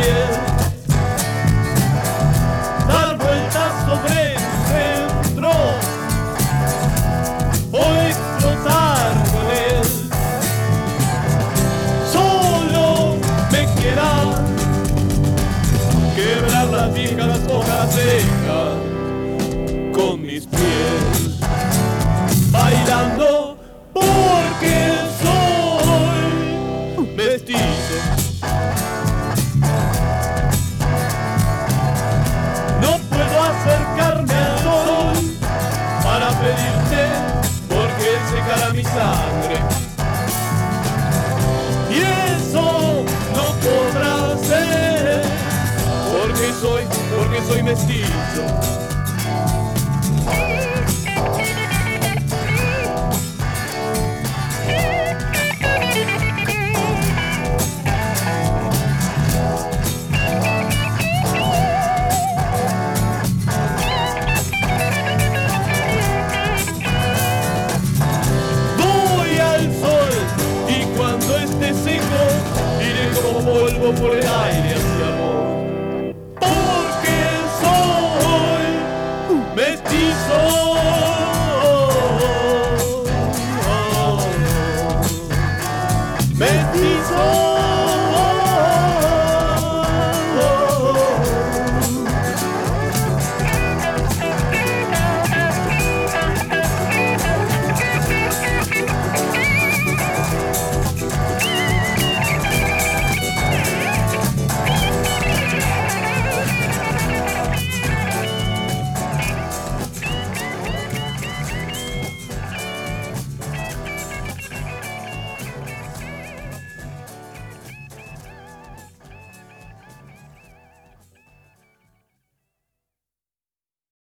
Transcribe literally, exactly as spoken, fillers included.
piel, dar vueltas sobre el centro o explotar con él. Solo me queda quebrar las viejas hojas secas con mis pies, bailando porque soy mestizo. No puedo acercarme al sol para pedirte porque él secará mi sangre, y eso no podrá ser porque soy, porque soy mestizo. Iré como polvo por el aire hacia amor, porque soy mestizo.